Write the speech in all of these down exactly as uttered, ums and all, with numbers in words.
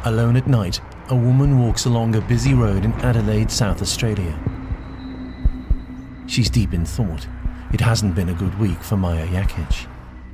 Alone at night, a woman walks along a busy road in Adelaide, South Australia. She's deep in thought. It hasn't been a good week for Maja Jakic.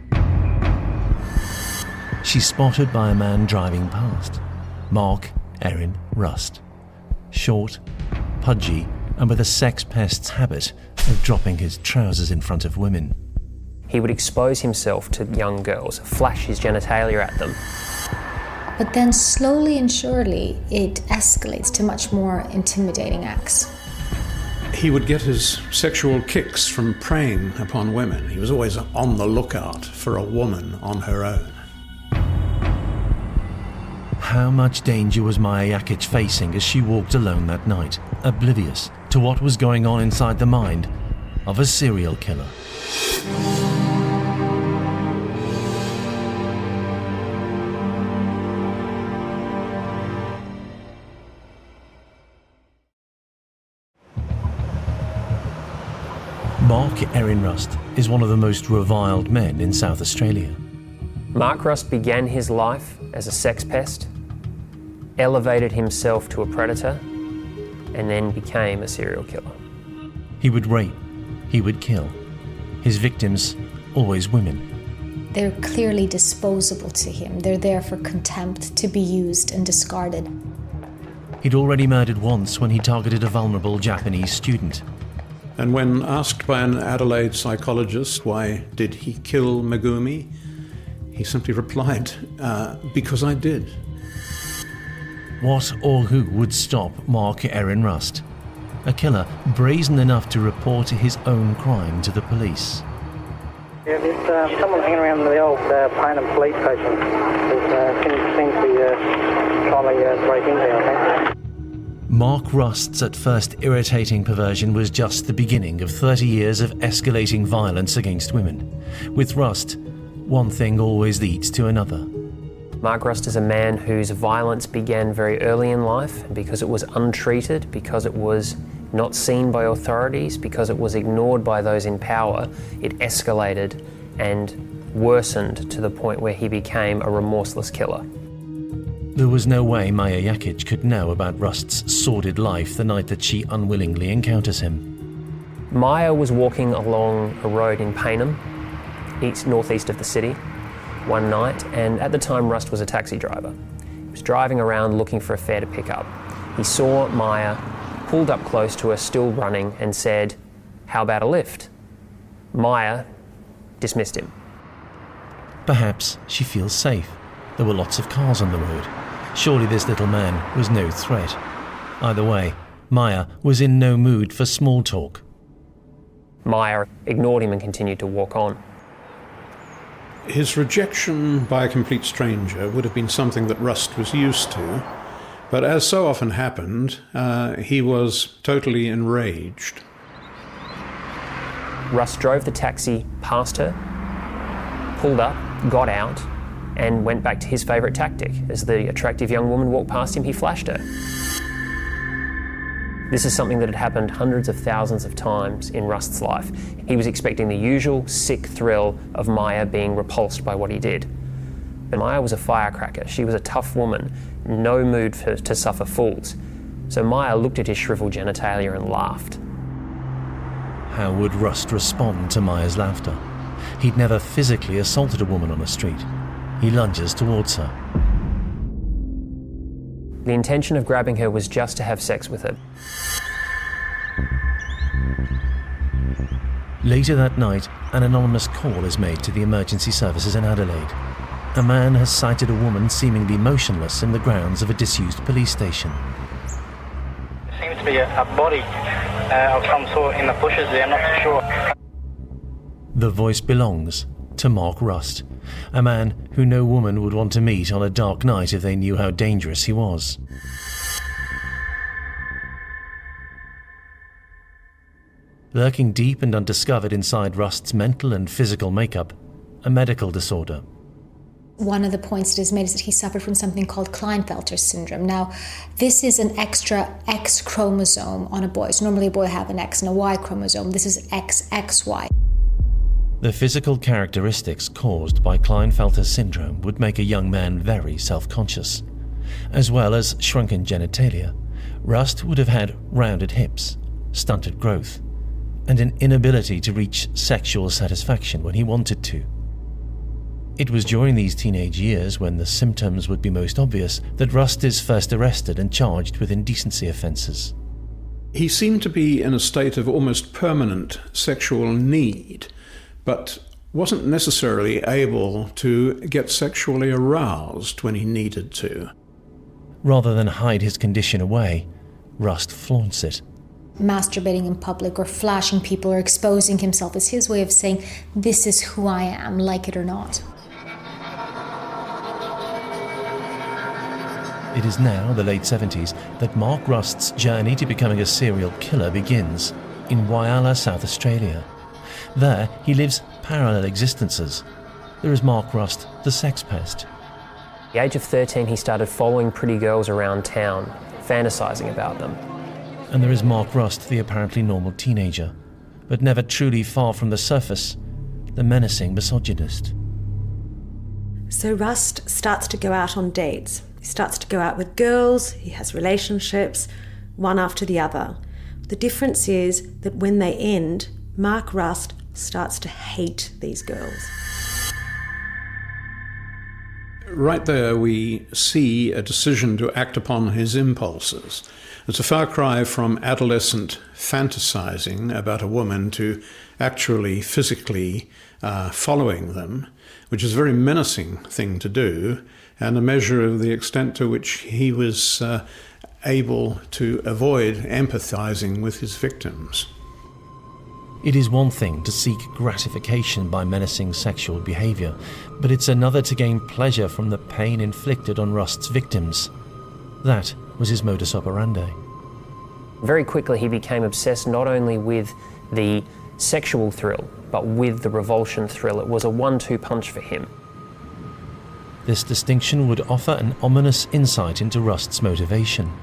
She's spotted by a man driving past, Mark Erin Rust. Short, pudgy, and with a sex pest's habit of dropping his trousers in front of women. He would expose himself to young girls, flash his genitalia at them. But then slowly and surely it escalates to much more intimidating acts. He would get his sexual kicks from preying upon women. He was always on the lookout for a woman on her own. How much danger was Maja Jakic facing as she walked alone that night, oblivious to what was going on inside the mind of a serial killer? Mark Erin Rust is one of the most reviled men in South Australia. Mark Rust began his life as a sex pest, elevated himself to a predator, and then became a serial killer. He would rape, he would kill. His victims, always women. They're clearly disposable to him. They're there for contempt, to be used and discarded. He'd already murdered once when he targeted a vulnerable Japanese student. And when asked by an Adelaide psychologist why did he kill Megumi, he simply replied, uh, because I did. What or who would stop Mark Erin Rust? A killer brazen enough to report his own crime to the police. Yeah, there's uh, someone hanging around the old uh, Payneham police station. There's uh, seems, seems to be uh, trying to uh, break in there, I think. Mark Rust's at first irritating perversion was just the beginning of thirty years of escalating violence against women. With Rust, one thing always leads to another. Mark Rust is a man whose violence began very early in life because it was untreated, because it was not seen by authorities, because it was ignored by those in power. It escalated and worsened to the point where he became a remorseless killer. There was no way Maja Jakic could know about Rust's sordid life the night that she unwillingly encounters him. Maja was walking along a road in Payneham, east northeast of the city, one night, and at the time Rust was a taxi driver. He was driving around looking for a fare to pick up. He saw Maja, pulled up close to her, still running, and said, "How about a lift?" Maja dismissed him. Perhaps she feels safe. There were lots of cars on the road. Surely this little man was no threat. Either way, Maja was in no mood for small talk. Maja ignored him and continued to walk on. His rejection by a complete stranger would have been something that Rust was used to, but as so often happened, uh, he was totally enraged. Rust drove the taxi past her, pulled up, got out, and went back to his favourite tactic. As the attractive young woman walked past him, he flashed her. This is something that had happened hundreds of thousands of times in Rust's life. He was expecting the usual sick thrill of Maja being repulsed by what he did. But Maja was a firecracker. She was a tough woman, no mood for, to suffer fools. So Maja looked at his shriveled genitalia and laughed. How would Rust respond to Maja's laughter? He'd never physically assaulted a woman on the street. He lunges towards her. The intention of grabbing her was just to have sex with her. Later that night, an anonymous call is made to the emergency services in Adelaide. A man has sighted a woman seemingly motionless in the grounds of a disused police station. There seems to be a, a body uh, of some sort in the bushes there, I'm not too sure. The voice belongs to Mark Rust, a man who no woman would want to meet on a dark night if they knew how dangerous he was. Lurking deep and undiscovered inside Rust's mental and physical makeup, a medical disorder. One of the points that is made is that he suffered from something called Klinefelter syndrome. Now, this is an extra X chromosome on a boy. So normally a boy have an X and a Y chromosome. This is X X Y. The physical characteristics caused by Klinefelter syndrome would make a young man very self-conscious. As well as shrunken genitalia, Rust would have had rounded hips, stunted growth, and an inability to reach sexual satisfaction when he wanted to. It was during these teenage years, when the symptoms would be most obvious, that Rust is first arrested and charged with indecency offences. He seemed to be in a state of almost permanent sexual need, but wasn't necessarily able to get sexually aroused when he needed to. Rather than hide his condition away, Rust flaunts it. Masturbating in public or flashing people or exposing himself is his way of saying, this is who I am, like it or not. It is now the late seventies that Mark Rust's journey to becoming a serial killer begins in Whyalla, South Australia. There, he lives parallel existences. There is Mark Rust, the sex pest. At the age of thirteen, he started following pretty girls around town, fantasising about them. And there is Mark Rust, the apparently normal teenager, but never truly far from the surface, the menacing misogynist. So Rust starts to go out on dates. He starts to go out with girls, he has relationships, one after the other. The difference is that when they end, Mark Rust starts to hate these girls. Right there we see a decision to act upon his impulses. It's a far cry from adolescent fantasizing about a woman to actually physically uh, following them, which is a very menacing thing to do, and a measure of the extent to which he was uh, able to avoid empathizing with his victims. It is one thing to seek gratification by menacing sexual behaviour, but it's another to gain pleasure from the pain inflicted on Rust's victims. That was his modus operandi. Very quickly he became obsessed not only with the sexual thrill, but with the revulsion thrill. It was a one two punch for him. This distinction would offer an ominous insight into Rust's motivation.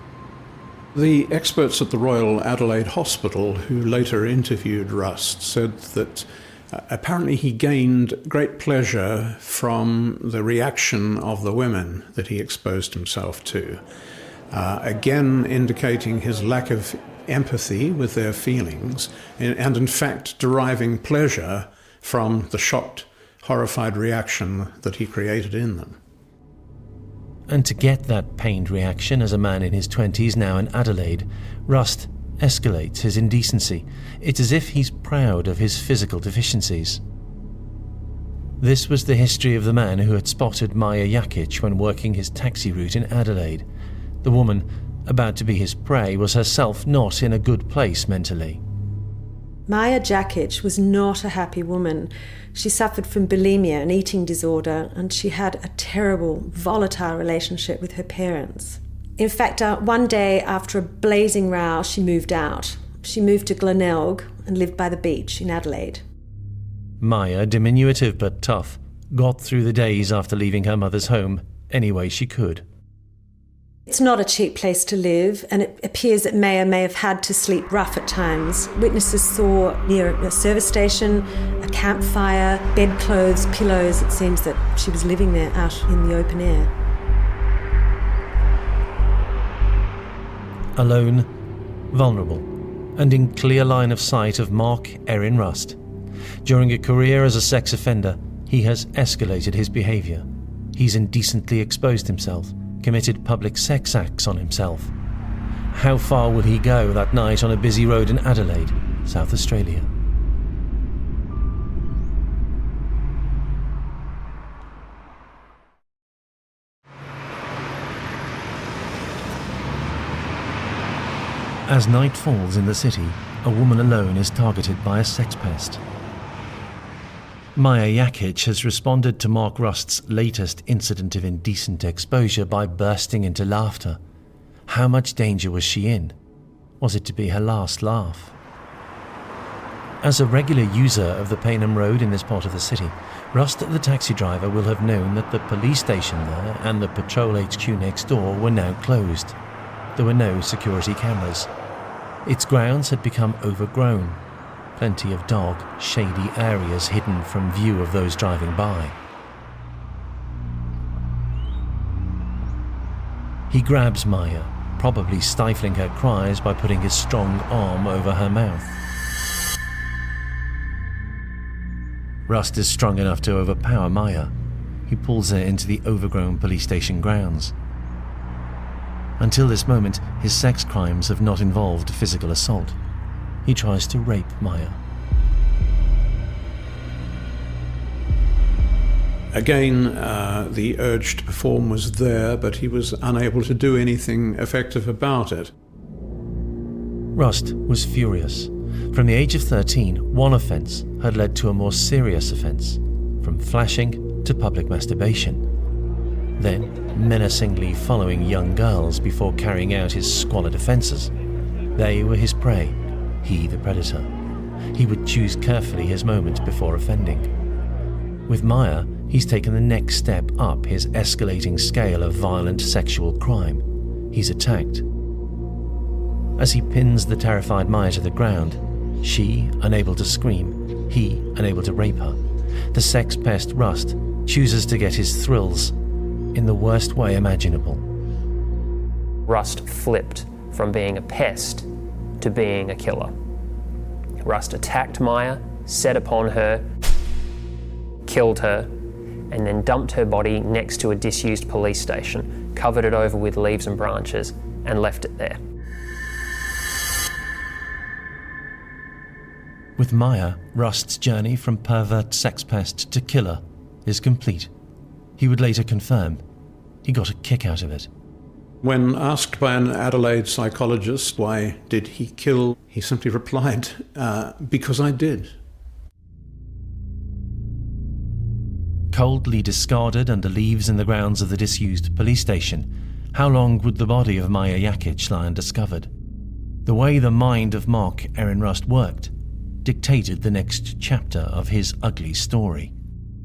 The experts at the Royal Adelaide Hospital who later interviewed Rust said that uh, apparently he gained great pleasure from the reaction of the women that he exposed himself to, uh, again indicating his lack of empathy with their feelings and, and in fact deriving pleasure from the shocked, horrified reaction that he created in them. And to get that pained reaction as a man in his twenties now in Adelaide, Rust escalates his indecency. It's as if he's proud of his physical deficiencies. This was the history of the man who had spotted Maya Jakic when working his taxi route in Adelaide. The woman, about to be his prey, was herself not in a good place mentally. Maya Jakic was not a happy woman. She suffered from bulimia, an eating disorder, and she had a terrible, volatile relationship with her parents. In fact, uh, one day after a blazing row, she moved out. She moved to Glenelg and lived by the beach in Adelaide. Maya, diminutive but tough, got through the days after leaving her mother's home any way she could. It's not a cheap place to live, and it appears that Maya may have had to sleep rough at times. Witnesses saw near a service station a campfire, bedclothes, pillows. It seems that she was living there out in the open air. Alone, vulnerable, and in clear line of sight of Mark Erin Rust. During a career as a sex offender, he has escalated his behaviour. He's indecently exposed himself, committed public sex acts on himself. How far will he go that night on a busy road in Adelaide, South Australia? As night falls in the city, a woman alone is targeted by a sex pest. Maya Jakic has responded to Mark Rust's latest incident of indecent exposure by bursting into laughter. How much danger was she in? Was it to be her last laugh? As a regular user of the Payneham Road in this part of the city, Rust, the taxi driver, will have known that the police station there and the patrol H Q next door were now closed. There were no security cameras. Its grounds had become overgrown. Plenty of dark, shady areas hidden from view of those driving by. He grabs Maya, probably stifling her cries by putting his strong arm over her mouth. Rust is strong enough to overpower Maya. He pulls her into the overgrown police station grounds. Until this moment, his sex crimes have not involved physical assault. He tries to rape Maya. Again, uh, the urge to perform was there, but he was unable to do anything effective about it. Rust was furious. From the age of thirteen, one offence had led to a more serious offence, from flashing to public masturbation. Then, menacingly following young girls before carrying out his squalid offences. They were his prey, he the predator. He would choose carefully his moment before offending. With Maya, he's taken the next step up his escalating scale of violent sexual crime. He's attacked. As he pins the terrified Maya to the ground, she unable to scream, he unable to rape her, the sex pest Rust chooses to get his thrills in the worst way imaginable. Rust flipped from being a pest to being a killer. Rust attacked Maya, set upon her, killed her, and then dumped her body next to a disused police station, covered it over with leaves and branches, and left it there. With Maya, Rust's journey from pervert sex pest to killer is complete. He would later confirm he got a kick out of it. When asked by an Adelaide psychologist why did he kill, he simply replied, uh, because I did. Coldly discarded under leaves in the grounds of the disused police station, how long would the body of Maya Jakic lie undiscovered? The way the mind of Mark Erin Rust worked dictated the next chapter of his ugly story.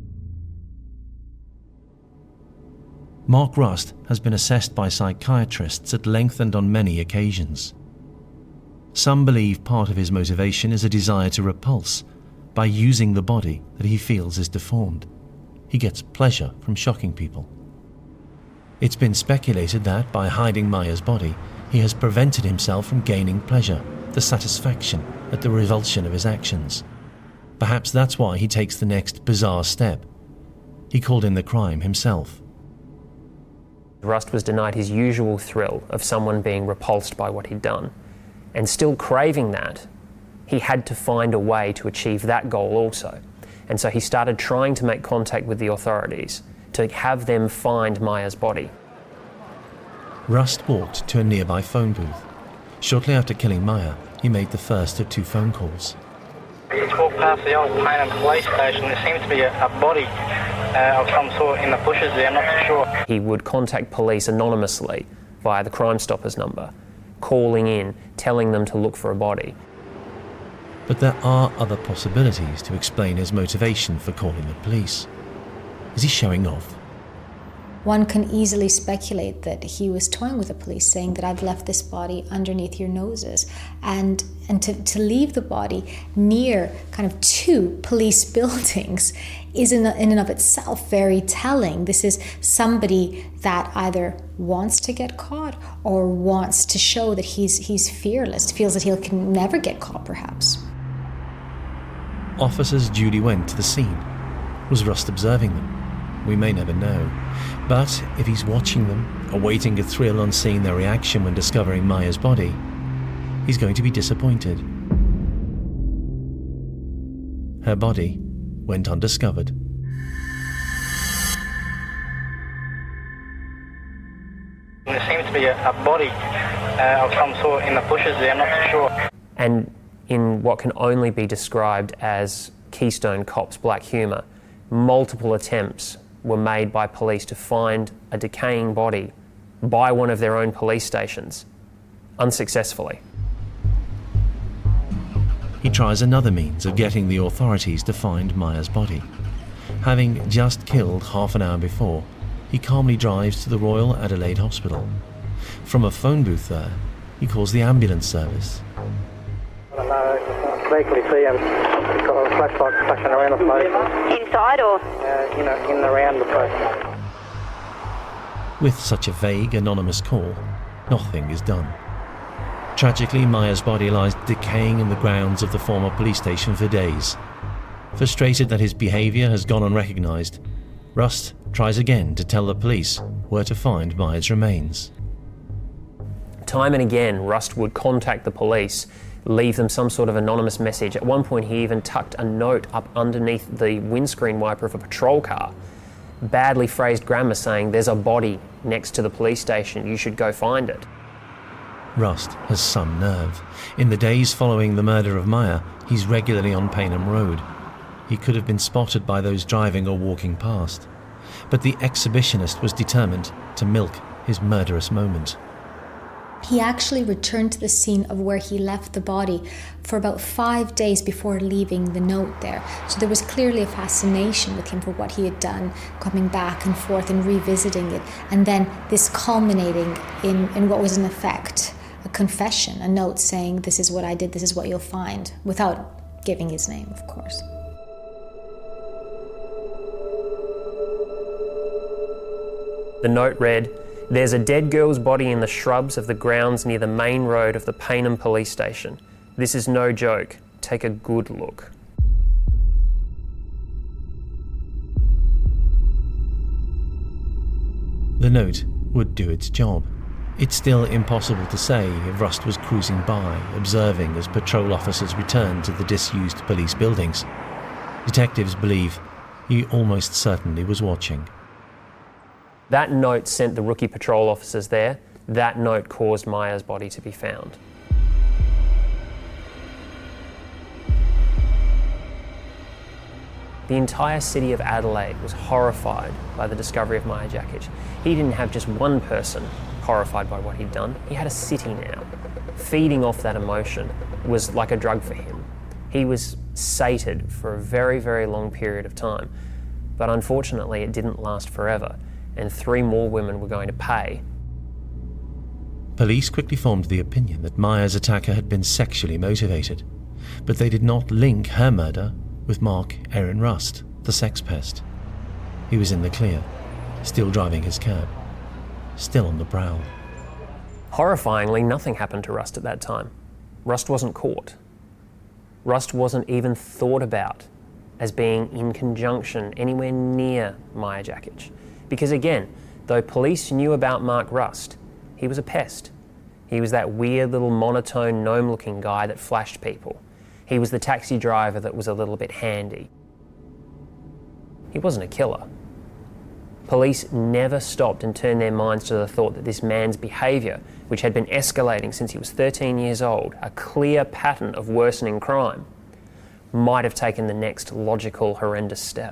Mark Rust has been assessed by psychiatrists at length and on many occasions. Some believe part of his motivation is a desire to repulse by using the body that he feels is deformed. He gets pleasure from shocking people. It's been speculated that by hiding Maya's body, he has prevented himself from gaining pleasure, the satisfaction at the revulsion of his actions. Perhaps that's why he takes the next bizarre step. He called in the crime himself. Rust was denied his usual thrill of someone being repulsed by what he'd done. And still craving that, he had to find a way to achieve that goal also. And so he started trying to make contact with the authorities to have them find Maya's body. Rust walked to a nearby phone booth. Shortly after killing Maya, he made the first of two phone calls. I just walked past the old Payneham police station. There seems to be a, a body uh, of some sort in the bushes there, I'm not too sure. He would contact police anonymously via the Crime Stoppers number, calling in, telling them to look for a body. But there are other possibilities to explain his motivation for calling the police. Is he showing off? One can easily speculate that he was toying with the police, saying that I've left this body underneath your noses. And and to, to leave the body near kind of two police buildings is in, in and of itself very telling. This is somebody that either wants to get caught or wants to show that he's he's fearless, feels that he can never get caught perhaps. Officers duly went to the scene. Was Rust observing them? We may never know. But if he's watching them, awaiting a thrill on seeing their reaction when discovering Maya's body, he's going to be disappointed. Her body went undiscovered. There seems to be a, a body uh, of some sort in the bushes there, I'm not too sure. And in what can only be described as Keystone Cops black humour, multiple attempts were made by police to find a decaying body by one of their own police stations, unsuccessfully. He tries another means of getting the authorities to find Maya's body. Having just killed half an hour before, he calmly drives to the Royal Adelaide Hospital. From a phone booth there, he calls the ambulance service. I don't know, I can vaguely see him. He's got a flashlight flashing around the place. Inside or? Uh, you know, in and around the place. With such a vague, anonymous call, nothing is done. Tragically, Maya's body lies decaying in the grounds of the former police station for days. Frustrated that his behaviour has gone unrecognised, Rust tries again to tell the police where to find Maya's remains. Time and again, Rust would contact the police, leave them some sort of anonymous message. At one point, he even tucked a note up underneath the windscreen wiper of a patrol car. Badly phrased grammar saying, "There's a body next to the police station, you should go find it." Rust has some nerve. In the days following the murder of Maya, he's regularly on Paynham Road. He could have been spotted by those driving or walking past. But the exhibitionist was determined to milk his murderous moment. He actually returned to the scene of where he left the body for about five days before leaving the note there. So there was clearly a fascination with him for what he had done, coming back and forth and revisiting it. And then this culminating in, in what was in effect a confession, a note saying, "This is what I did, this is what you'll find," without giving his name, of course. The note read, "There's a dead girl's body in the shrubs of the grounds near the main road of the Paynham police station. This is no joke. Take a good look." The note would do its job. It's still impossible to say if Rust was cruising by, observing as patrol officers returned to the disused police buildings. Detectives believe he almost certainly was watching. That note sent the rookie patrol officers there. That note caused Maya's body to be found. The entire city of Adelaide was horrified by the discovery of Maya Jakic. He didn't have just one person horrified by what he'd done. He had a city now. Feeding off that emotion was like a drug for him. He was sated for a very, very long period of time. But unfortunately, it didn't last forever, and three more women were going to pay. Police quickly formed the opinion that Maya's attacker had been sexually motivated, but they did not link her murder with Mark Erin Rust, the sex pest. He was in the clear, still driving his cab, still on the prowl. Horrifyingly, nothing happened to Rust at that time. Rust wasn't caught. Rust wasn't even thought about as being in conjunction anywhere near Maya Jakic. Because again, though police knew about Mark Rust, he was a pest. He was that weird little monotone gnome-looking guy that flashed people. He was the taxi driver that was a little bit handy. He wasn't a killer. Police never stopped and turned their minds to the thought that this man's behaviour, which had been escalating since he was thirteen years old, a clear pattern of worsening crime, might have taken the next logical, horrendous step.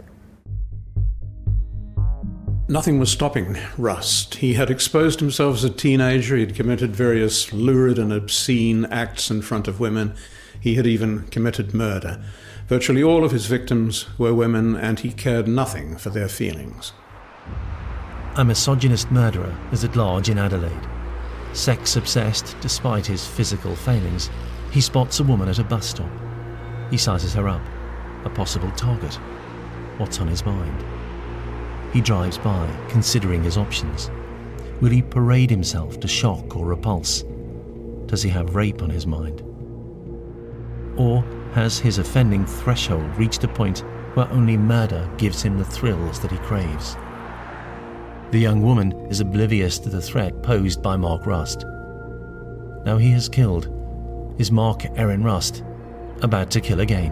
Nothing was stopping Rust. He had exposed himself as a teenager. He had committed various lurid and obscene acts in front of women. He had even committed murder. Virtually all of his victims were women, and he cared nothing for their feelings. A misogynist murderer is at large in Adelaide. Sex-obsessed despite his physical failings, he spots a woman at a bus stop. He sizes her up, a possible target. What's on his mind? He drives by, considering his options. Will he parade himself to shock or repulse? Does he have rape on his mind? Or has his offending threshold reached a point where only murder gives him the thrills that he craves? The young woman is oblivious to the threat posed by Mark Rust. Now he has killed. Is Mark Erin Rust about to kill again?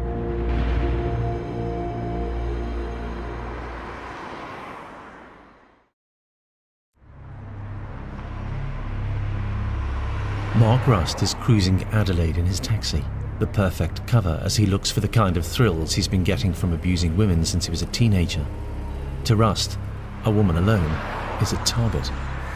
Mark Rust is cruising Adelaide in his taxi, the perfect cover as he looks for the kind of thrills he's been getting from abusing women since he was a teenager. To Rust, a woman alone is a target.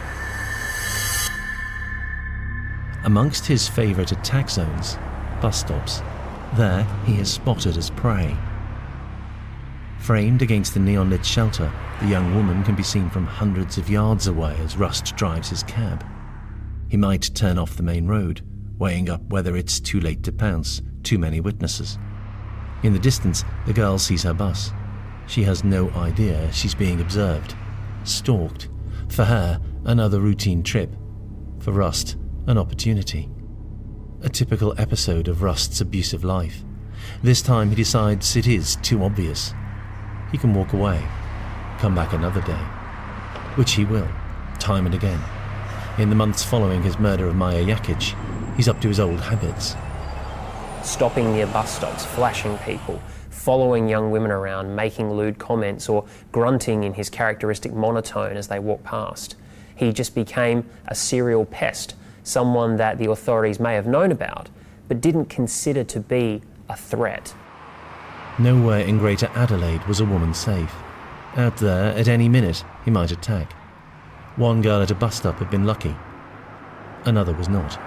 Amongst his favourite attack zones, bus stops, there he is spotted as prey. Framed against the neon-lit shelter, the young woman can be seen from hundreds of yards away as Rust drives his cab. He might turn off the main road, weighing up whether it's too late to pounce, too many witnesses. In the distance, the girl sees her bus. She has no idea she's being observed, stalked, For her, another routine trip. For Rust, an opportunity. A typical episode of Rust's abusive life. This time he decides it is too obvious. He can walk away, come back another day. Which he will, time and again. In the months following his murder of Maja Jakic, he's up to his old habits. Stopping near bus stops, flashing people, following young women around, making lewd comments, or grunting in his characteristic monotone as they walk past. He just became a serial pest, someone that the authorities may have known about, but didn't consider to be a threat. Nowhere in Greater Adelaide was a woman safe. Out there, at any minute, he might attack. One girl at a bus stop had been lucky. Another was not.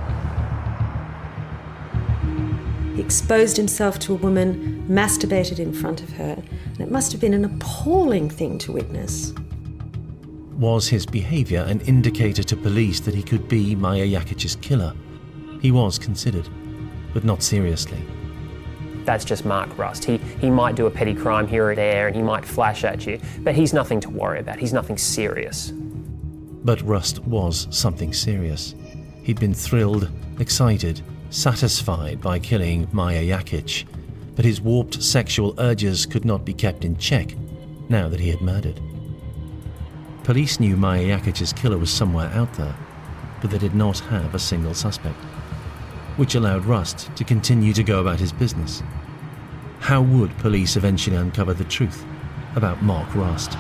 He exposed himself to a woman, masturbated in front of her, and it must have been an appalling thing to witness. Was his behaviour an indicator to police that he could be Maja Jakic's killer? He was considered, but not seriously. That's just Mark Rust. He, he might do a petty crime here or there, and he might flash at you, but he's nothing to worry about. He's nothing serious. But Rust was something serious. He'd been thrilled, excited, satisfied by killing Maja Jakic, but his warped sexual urges could not be kept in check now that he had murdered. Police knew Maja Jakic's killer was somewhere out there, but they did not have a single suspect, which allowed Rust to continue to go about his business. How would police eventually uncover the truth about Mark Rust?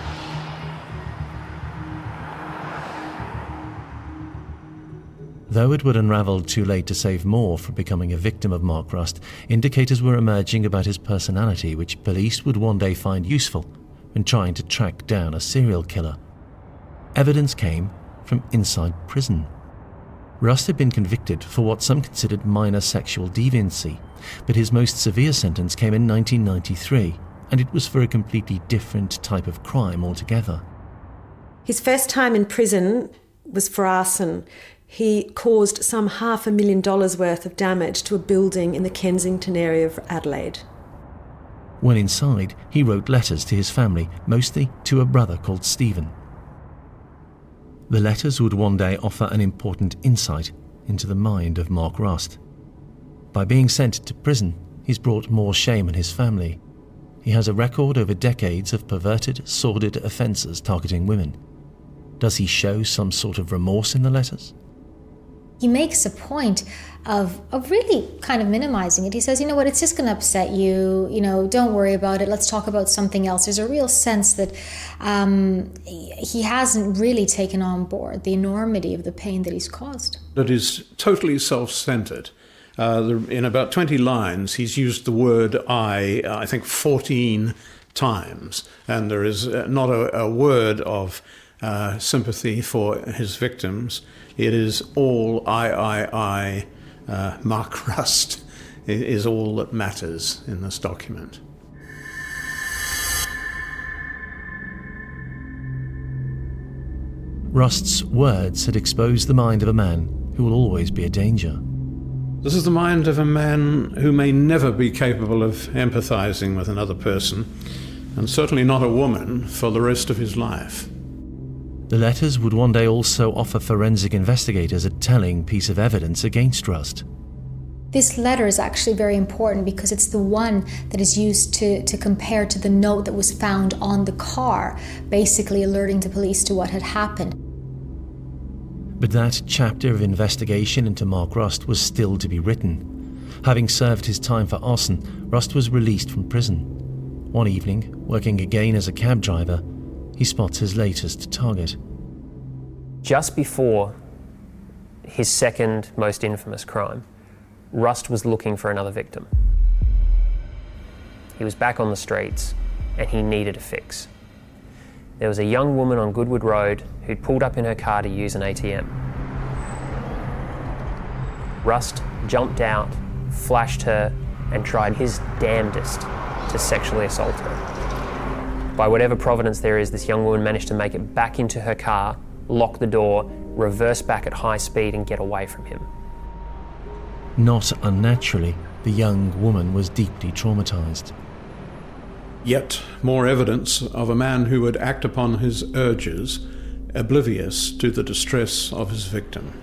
Though it would unravel too late to save Moore from becoming a victim of Mark Rust, indicators were emerging about his personality which police would one day find useful when trying to track down a serial killer. Evidence came from inside prison. Rust had been convicted for what some considered minor sexual deviancy, but his most severe sentence came in nineteen ninety-three, and it was for a completely different type of crime altogether. His first time in prison was for arson. He caused some half a million dollars worth of damage to a building in the Kensington area of Adelaide. When inside, he wrote letters to his family, mostly to a brother called Stephen. The letters would one day offer an important insight into the mind of Mark Rust. By being sent to prison, he's brought more shame on his family. He has a record over decades of perverted, sordid offences targeting women. Does he show some sort of remorse in the letters? He makes a point of, of really kind of minimizing it. He says, you know what, it's just going to upset you. You know, don't worry about it. Let's talk about something else. There's a real sense that um, he hasn't really taken on board the enormity of the pain that he's caused. That is totally self-centered. Uh, the, in about twenty lines, he's used the word I, I think, fourteen times. And there is not a, a word of uh, sympathy for his victims. It is all I, I, I. Uh, Mark Rust is all that matters in this document. Rust's words had exposed the mind of a man who will always be a danger. This is the mind of a man who may never be capable of empathizing with another person, and certainly not a woman, for the rest of his life. The letters would one day also offer forensic investigators a telling piece of evidence against Rust. This letter is actually very important because it's the one that is used to, to compare to the note that was found on the car, basically alerting the police to what had happened. But that chapter of investigation into Mark Rust was still to be written. Having served his time for arson, Rust was released from prison. One evening, working again as a cab driver, he spots his latest target. Just before his second most infamous crime, Rust was looking for another victim. He was back on the streets and he needed a fix. There was a young woman on Goodwood Road who'd pulled up in her car to use an A T M. Rust jumped out, flashed her, and tried his damnedest to sexually assault her. By whatever providence there is, this young woman managed to make it back into her car, lock the door, reverse back at high speed and get away from him. Not unnaturally, the young woman was deeply traumatized. Yet more evidence of a man who would act upon his urges oblivious to the distress of his victim.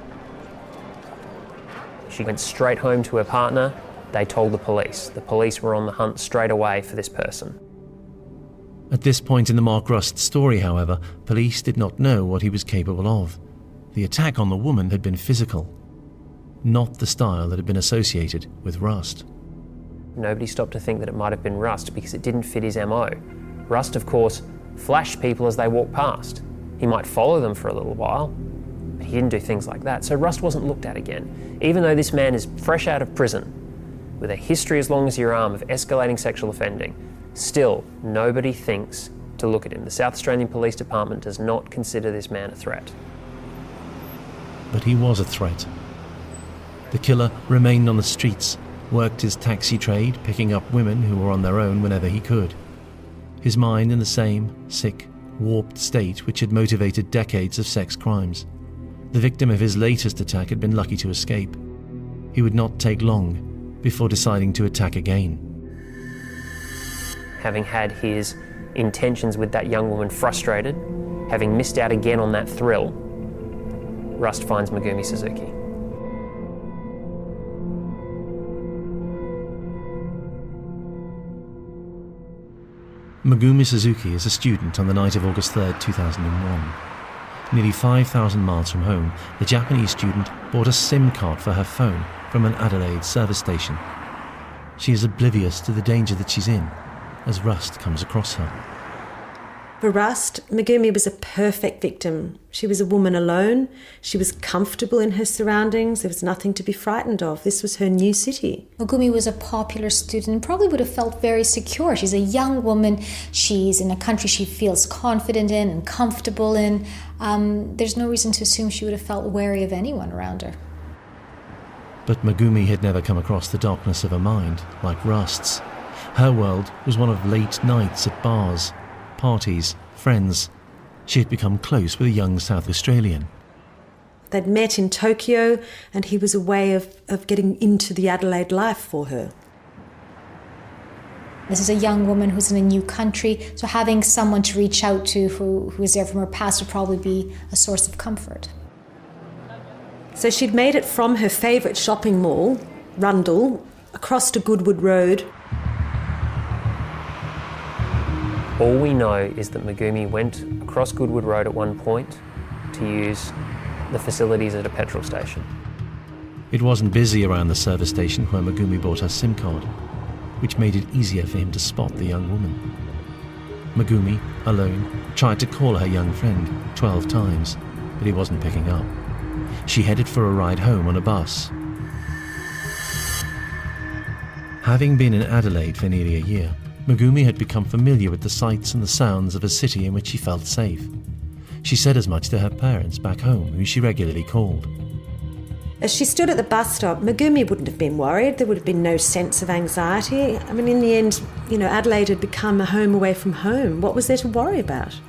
She went straight home to her partner. They told the police. The police were on the hunt straight away for this person. At this point in the Mark Rust story, however, police did not know what he was capable of. The attack on the woman had been physical, not the style that had been associated with Rust. Nobody stopped to think that it might have been Rust because it didn't fit his M O. Rust, of course, flashed people as they walked past. He might follow them for a little while, but he didn't do things like that. So Rust wasn't looked at again. Even though this man is fresh out of prison, with a history as long as your arm of escalating sexual offending, still nobody thinks to look at him. The South Australian Police Department does not consider this man a threat. But he was a threat. The killer remained on the streets, worked his taxi trade, picking up women who were on their own whenever he could. His mind in the same sick, warped state which had motivated decades of sex crimes. The victim of his latest attack had been lucky to escape. He would not take long before deciding to attack again. Having had his intentions with that young woman frustrated, having missed out again on that thrill, Rust finds Megumi Suzuki. Megumi Suzuki is a student on the night of August third, two thousand one. Nearly five thousand miles from home, the Japanese student bought a SIM card for her phone from an Adelaide service station. She is oblivious to the danger that she's in as Rust comes across her. For Rust, Megumi was a perfect victim. She was a woman alone. She was comfortable in her surroundings. There was nothing to be frightened of. This was her new city. Megumi was a popular student and probably would have felt very secure. She's a young woman. She's in a country she feels confident in and comfortable in. Um, there's no reason to assume she would have felt wary of anyone around her. But Megumi had never come across the darkness of a mind like Rust's. Her world was one of late nights at bars, parties, friends. She had become close with a young South Australian. They'd met in Tokyo, and he was a way of, of getting into the Adelaide life for her. This is a young woman who's in a new country, so having someone to reach out to who, who is there from her past would probably be a source of comfort. So she'd made it from her favourite shopping mall, Rundle, across to Goodwood Road. All we know is that Megumi went across Goodwood Road at one point to use the facilities at a petrol station. It wasn't busy around the service station where Megumi bought her SIM card, which made it easier for him to spot the young woman. Megumi, alone, tried to call her young friend twelve times, but he wasn't picking up. She headed for a ride home on a bus. Having been in Adelaide for nearly a year, Megumi had become familiar with the sights and the sounds of a city in which she felt safe. She said as much to her parents back home, who she regularly called. As she stood at the bus stop, Megumi wouldn't have been worried. There would have been no sense of anxiety. I mean, in the end, you know, Adelaide had become a home away from home. What was there to worry about?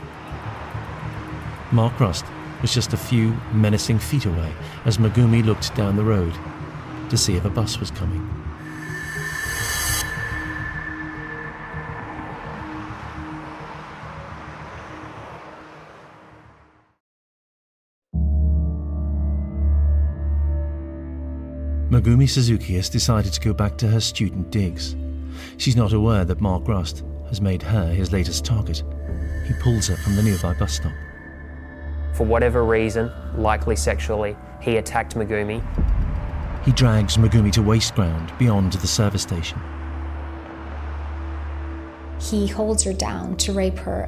Mark Rust was just a few menacing feet away as Megumi looked down the road to see if a bus was coming. Megumi Suzuki has decided to go back to her student digs. She's not aware that Mark Rust has made her his latest target. He pulls her from the nearby bus stop. For whatever reason, likely sexually, he attacked Megumi. He drags Megumi to waste ground beyond the service station. He holds her down to rape her.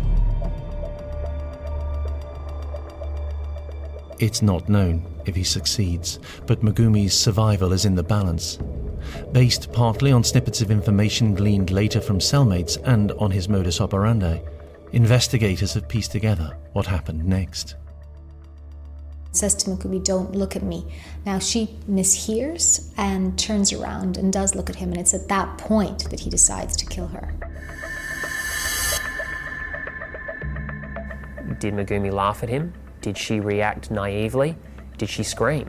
It's not known if he succeeds, but Megumi's survival is in the balance. Based partly on snippets of information gleaned later from cellmates and on his modus operandi, investigators have pieced together what happened next. Says to Megumi, "Don't look at me." Now she mishears and turns around and does look at him, and it's at that point that he decides to kill her. Did Megumi laugh at him? Did she react naively? Did she scream?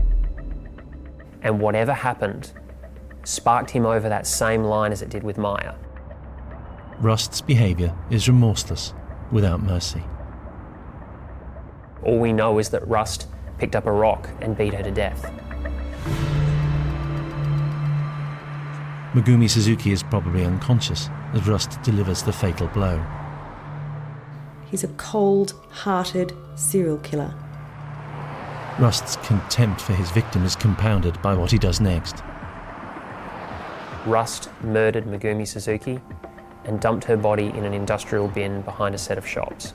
And whatever happened sparked him over that same line as it did with Maya. Rust's behaviour is remorseless, without mercy. All we know is that Rust picked up a rock and beat her to death. Megumi Suzuki is probably unconscious as Rust delivers the fatal blow. He's a cold-hearted serial killer. Rust's contempt for his victim is compounded by what he does next. Rust murdered Megumi Suzuki and dumped her body in an industrial bin behind a set of shops.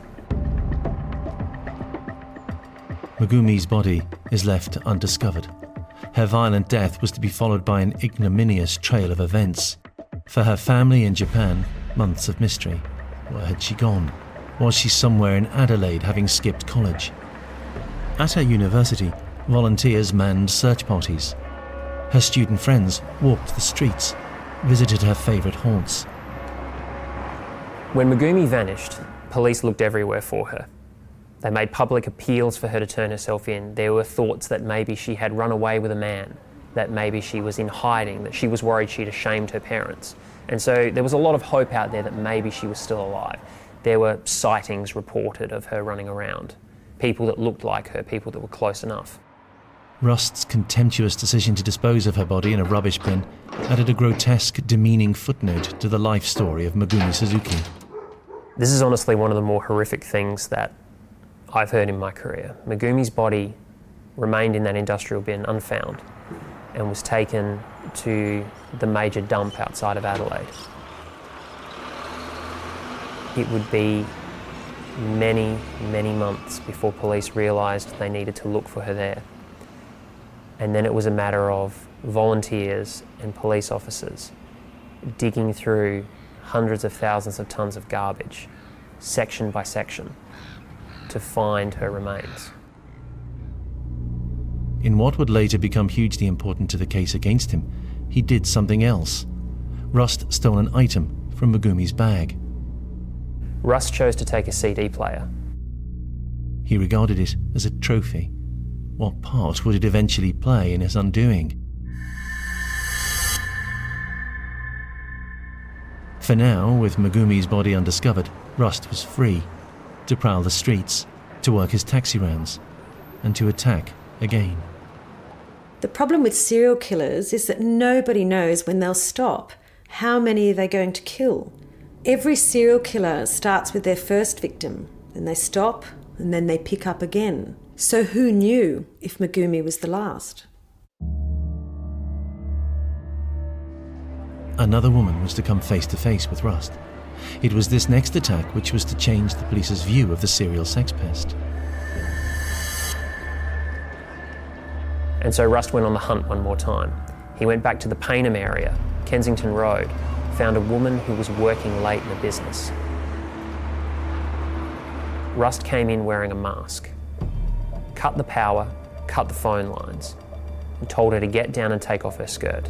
Megumi's body is left undiscovered. Her violent death was to be followed by an ignominious trail of events. For her family in Japan, months of mystery. Where had she gone? Was she somewhere in Adelaide having skipped college? At her university, volunteers manned search parties. Her student friends walked the streets, visited her favourite haunts. When Megumi vanished, police looked everywhere for her. They made public appeals for her to turn herself in. There were thoughts that maybe she had run away with a man, that maybe she was in hiding, that she was worried she'd ashamed her parents. And so there was a lot of hope out there that maybe she was still alive. There were sightings reported of her running around. People that looked like her, people that were close enough. Rust's contemptuous decision to dispose of her body in a rubbish bin added a grotesque, demeaning footnote to the life story of Megumi Suzuki. This is honestly one of the more horrific things that I've heard in my career. Megumi's body remained in that industrial bin unfound and was taken to the major dump outside of Adelaide. It would be many, many months before police realised they needed to look for her there. And then it was a matter of volunteers and police officers digging through hundreds of thousands of tonnes of garbage, section by section, to find her remains. In what would later become hugely important to the case against him, he did something else. Rust stole an item from Megumi's bag. Rust chose to take a C D player. He regarded it as a trophy. What part would it eventually play in his undoing? For now, with Megumi's body undiscovered, Rust was free to prowl the streets, to work his taxi rounds, and to attack again. The problem with serial killers is that nobody knows when they'll stop. How many are they going to kill? Every serial killer starts with their first victim, then they stop, and then they pick up again. So who knew if Megumi was the last? Another woman was to come face to face with Rust. It was this next attack which was to change the police's view of the serial sex pest. And so Rust went on the hunt one more time. He went back to the Payneham area, Kensington Road, found a woman who was working late in a business. Rust came in wearing a mask, cut the power, cut the phone lines, and told her to get down and take off her skirt.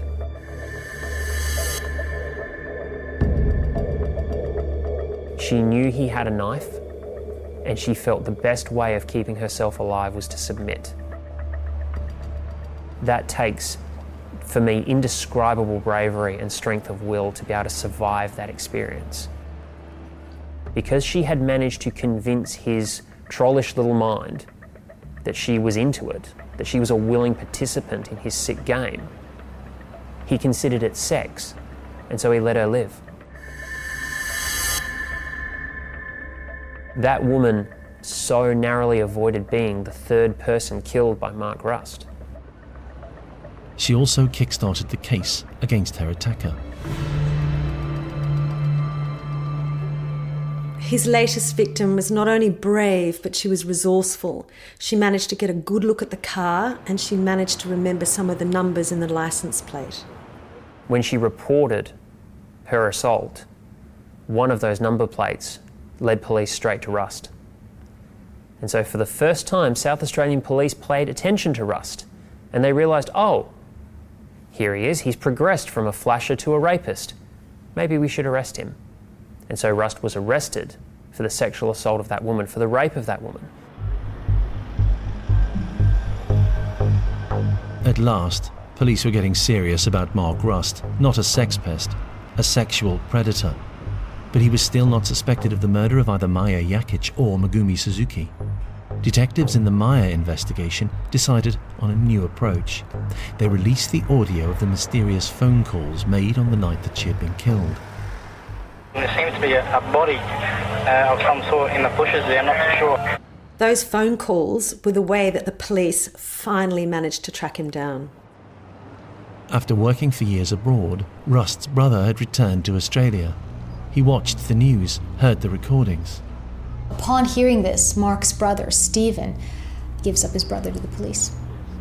She knew he had a knife, and she felt the best way of keeping herself alive was to submit. That takes, for me, indescribable bravery and strength of will to be able to survive that experience. Because she had managed to convince his trollish little mind that she was into it, that she was a willing participant in his sick game, he considered it sex, and so he let her live. That woman so narrowly avoided being the third person killed by Mark Rust. She also kick-started the case against her attacker. His latest victim was not only brave, but she was resourceful. She managed to get a good look at the car, and she managed to remember some of the numbers in the license plate. When she reported her assault, one of those number plates led police straight to Rust. And so for the first time, South Australian police paid attention to Rust, and they realised, oh, here he is, he's progressed from a flasher to a rapist. Maybe we should arrest him. And so Rust was arrested for the sexual assault of that woman, for the rape of that woman. At last, police were getting serious about Mark Rust, not a sex pest, a sexual predator. But he was still not suspected of the murder of either Maya Jakic or Megumi Suzuki. Detectives in the Maya investigation decided on a new approach. They released the audio of the mysterious phone calls made on the night that she had been killed. There seems to be a, a body uh, of some sort in the bushes there, I'm not too sure. Those phone calls were the way that the police finally managed to track him down. After working for years abroad, Rust's brother had returned to Australia. He watched the news, heard the recordings. Upon hearing this, Mark's brother, Stephen, gives up his brother to the police.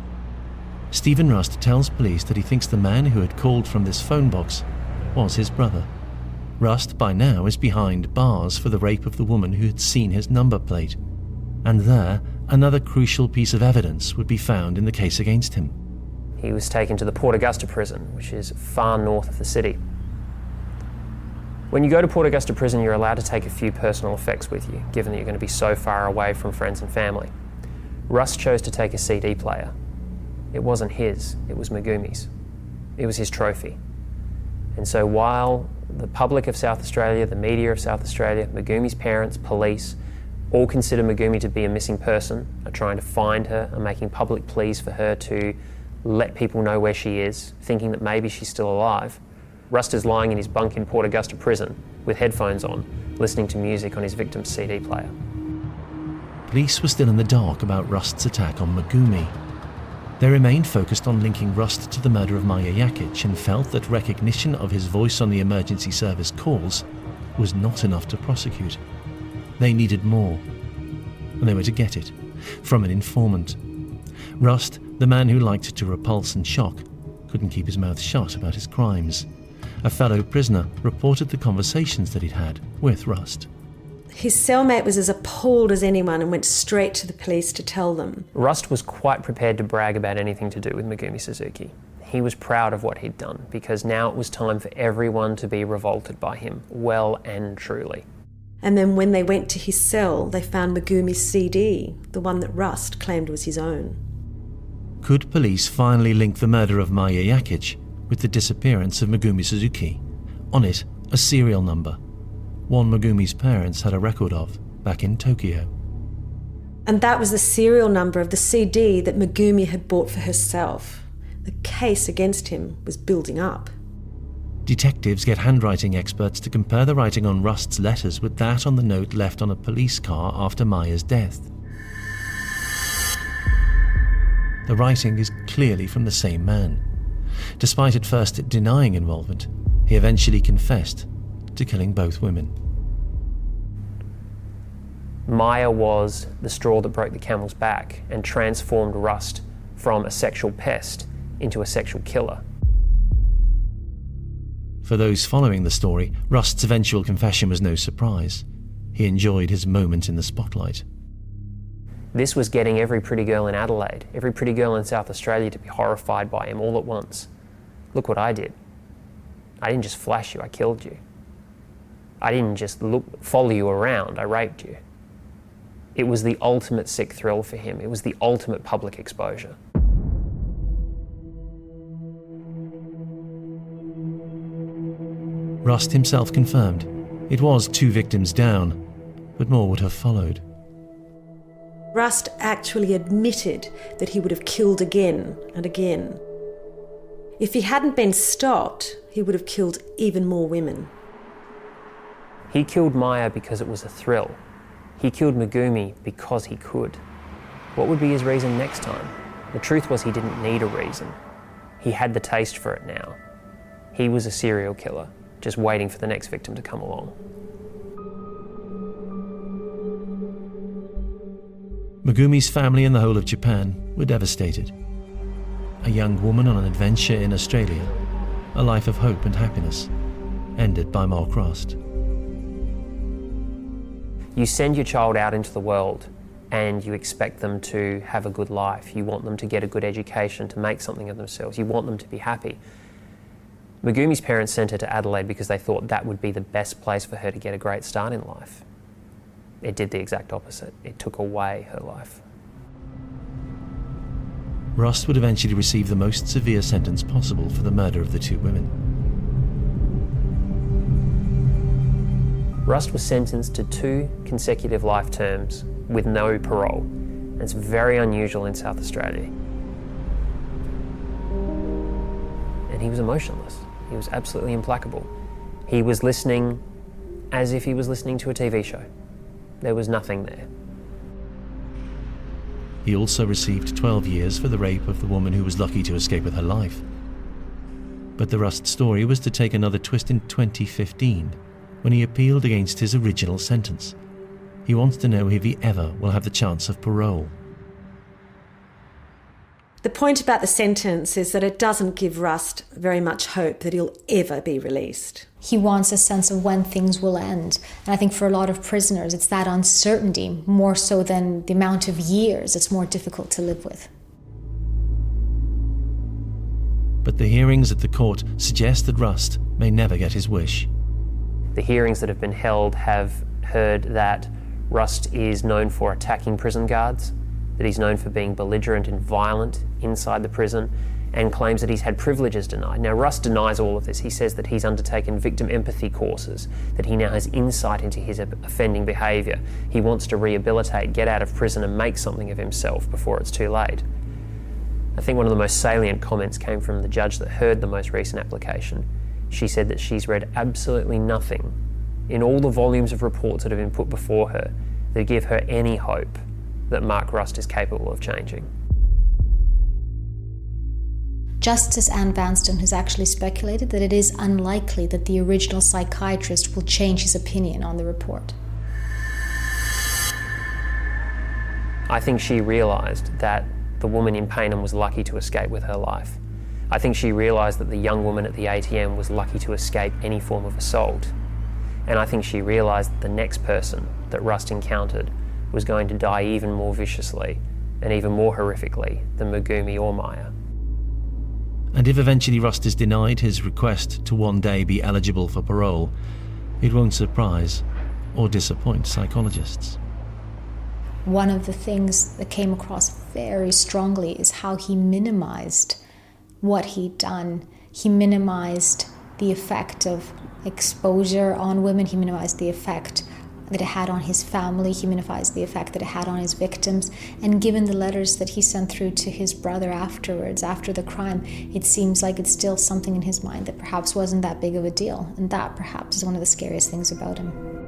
Stephen Rust tells police that he thinks the man who had called from this phone box was his brother. Rust, by now, is behind bars for the rape of the woman who had seen his number plate. And there, another crucial piece of evidence would be found in the case against him. He was taken to the Port Augusta prison, which is far north of the city. When you go to Port Augusta prison, you're allowed to take a few personal effects with you, given that you're going to be so far away from friends and family. Rust chose to take a C D player. It wasn't his, it was Megumi's. It was his trophy. And so while the public of South Australia, the media of South Australia, Megumi's parents, police, all consider Megumi to be a missing person, are trying to find her, are making public pleas for her to let people know where she is, thinking that maybe she's still alive, Rust is lying in his bunk in Port Augusta prison with headphones on, listening to music on his victim's C D player. Police were still in the dark about Rust's attack on Megumi. They remained focused on linking Rust to the murder of Maya Jakic and felt that recognition of his voice on the emergency service calls was not enough to prosecute. They needed more, and they were to get it from an informant. Rust, the man who liked to repulse and shock, couldn't keep his mouth shut about his crimes. A fellow prisoner reported the conversations that he'd had with Rust. His cellmate was as appalled as anyone and went straight to the police to tell them. Rust was quite prepared to brag about anything to do with Megumi Suzuki. He was proud of what he'd done, because now it was time for everyone to be revolted by him, well and truly. And then when they went to his cell, they found Megumi's C D, the one that Rust claimed was his own. Could police finally link the murder of Maya Jakic with the disappearance of Megumi Suzuki? On it, a serial number, one Megumi's parents had a record of back in Tokyo. And that was the serial number of the C D that Megumi had bought for herself. The case against him was building up. Detectives get handwriting experts to compare the writing on Rust's letters with that on the note left on a police car after Maya's death. The writing is clearly from the same man. Despite at first denying involvement, he eventually confessed to killing both women. Maya was the straw that broke the camel's back and transformed Rust from a sexual pest into a sexual killer. For those following the story, Rust's eventual confession was no surprise. He enjoyed his moment in the spotlight. This was getting every pretty girl in Adelaide, every pretty girl in South Australia to be horrified by him all at once. Look what I did. I didn't just flash you, I killed you. I didn't just look, follow you around, I raped you. It was the ultimate sick thrill for him. It was the ultimate public exposure. Rust himself confirmed it was two victims down, but more would have followed. Rust actually admitted that he would have killed again and again. If he hadn't been stopped, he would have killed even more women. He killed Maya because it was a thrill. He killed Megumi because he could. What would be his reason next time? The truth was he didn't need a reason. He had the taste for it now. He was a serial killer, just waiting for the next victim to come along. Megumi's family and the whole of Japan were devastated. A young woman on an adventure in Australia, a life of hope and happiness, ended by Mark Rust. You send your child out into the world and you expect them to have a good life. You want them to get a good education, to make something of themselves. You want them to be happy. Megumi's parents sent her to Adelaide because they thought that would be the best place for her to get a great start in life. It did the exact opposite. It took away her life. Rust would eventually receive the most severe sentence possible for the murder of the two women. Rust was sentenced to two consecutive life terms with no parole. It's very unusual in South Australia. And he was emotionless. He was absolutely implacable. He was listening as if he was listening to a T V show. There was nothing there. He also received twelve years for the rape of the woman who was lucky to escape with her life. But the Rust story was to take another twist in twenty fifteen, when he appealed against his original sentence. He wants to know if he ever will have the chance of parole. The point about the sentence is that it doesn't give Rust very much hope that he'll ever be released. He wants a sense of when things will end. And I think for a lot of prisoners, it's that uncertainty, more so than the amount of years, it's more difficult to live with. But the hearings at the court suggest that Rust may never get his wish. The hearings that have been held have heard that Rust is known for attacking prison guards, that he's known for being belligerent and violent inside the prison, and claims that he's had privileges denied. Now, Rust denies all of this. He says that he's undertaken victim empathy courses, that he now has insight into his offending behaviour. He wants to rehabilitate, get out of prison and make something of himself before it's too late. I think one of the most salient comments came from the judge that heard the most recent application. She said that she's read absolutely nothing in all the volumes of reports that have been put before her that give her any hope that Mark Rust is capable of changing. Justice Anne Vanstone has actually speculated that it is unlikely that the original psychiatrist will change his opinion on the report. I think she realised that the woman in Payneham was lucky to escape with her life. I think she realised that the young woman at the A T M was lucky to escape any form of assault. And I think she realised that the next person that Rust encountered was going to die even more viciously and even more horrifically than Magumi or Maya. And if eventually Rust is denied his request to one day be eligible for parole, it won't surprise or disappoint psychologists. One of the things that came across very strongly is how he minimized what he'd done. He minimized the effect of exposure on women. He minimized the effect that it had on his family. He minimized the effect that it had on his victims. And given the letters that he sent through to his brother afterwards, after the crime, it seems like it's still something in his mind that perhaps wasn't that big of a deal. And that perhaps is one of the scariest things about him.